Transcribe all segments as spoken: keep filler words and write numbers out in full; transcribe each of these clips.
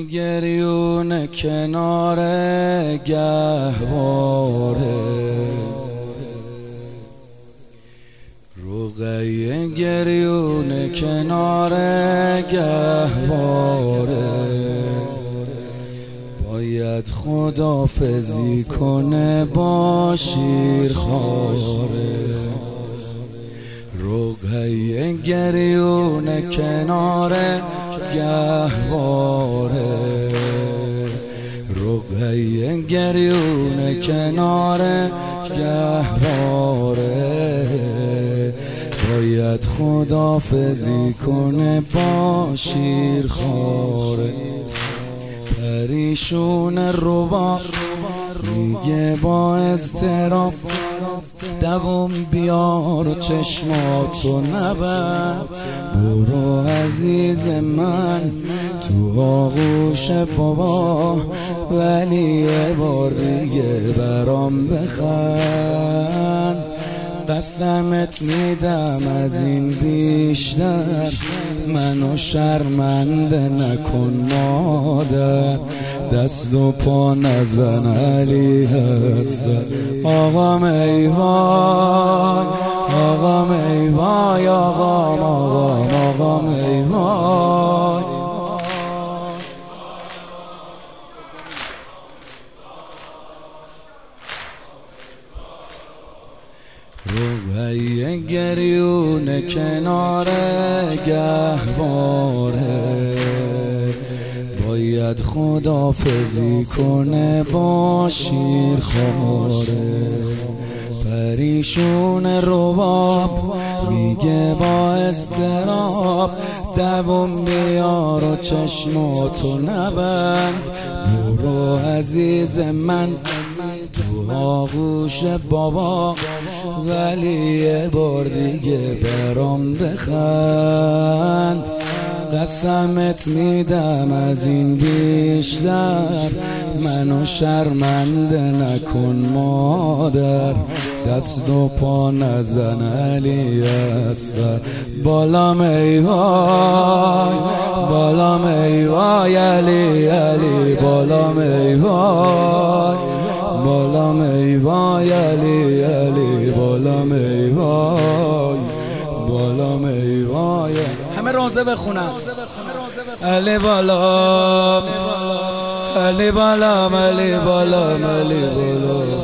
گریون کنار گهواره، رقیه گریون کنار گهواره، باید خداحافظی کنه با شیرخواره. رقیه گریون کنار گهواره، رقیه گریون کنار گهواره، باید خداحافظی کنه با شیرخواره. پریشون ربا میگه با اضطراب، دوم بیار و چشماتو نبند، برو عزیز من تو آغوش بابا، ولی یه بار دیگه برام بخند. قسمت میدم از این بیشتر منو شرمنده نکن مادر، دست و پا نزن علی هست. آقام ای وای، آقام ای وای، آقام آقام آقام ای وای. رقیه گریون کنار گهواره، باید خداحافظی کنه با شیرخواره. پریشون رباب میگه با اضطراب، دوم بیار و چشماتو نبند، برو عزیز من تو آغوش بابا، ولی یه بار دیگه برام بخند. قسمت میدم از این بیشتر منو شرمنده نکن مادر، دست و پا نزن علی اصغر. بالام ای وای، بالام ای وای علی علی، بالام ای وای، بالام ای وای علی علی، بالام ای وای، بالام ای وای. همه روزه بخونن علی بالام، علی بالام، علی بالام، علی بالام.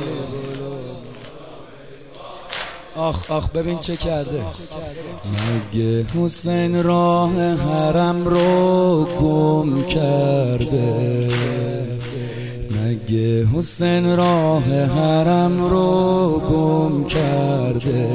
آخ آخ ببین چه کرده. مگه حسین راه حرم رو گم کرده، مگه حسین راه حرم رو گم کرده،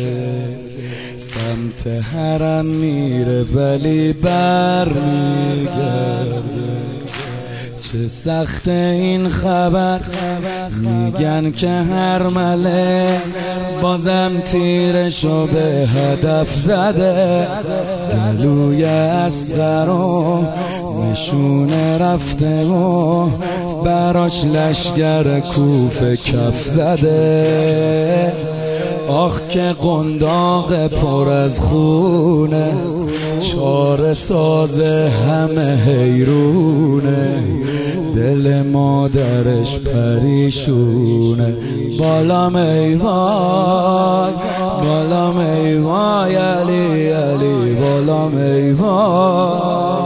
سمت حرم میره ولی بر میگرده. چه سخت این خبر، میگن که هر مله بازم تیرشو به هدف زده. گلوی اصغر رو نشونه رفته و براش لشگر کوفه کف زده. آخ که قنداق پر از خونه، چاره ساز همه حیرونه، دل مادرش پریشونه. بالام ای وای، بالام ای وای علی علی، بالام ای وای.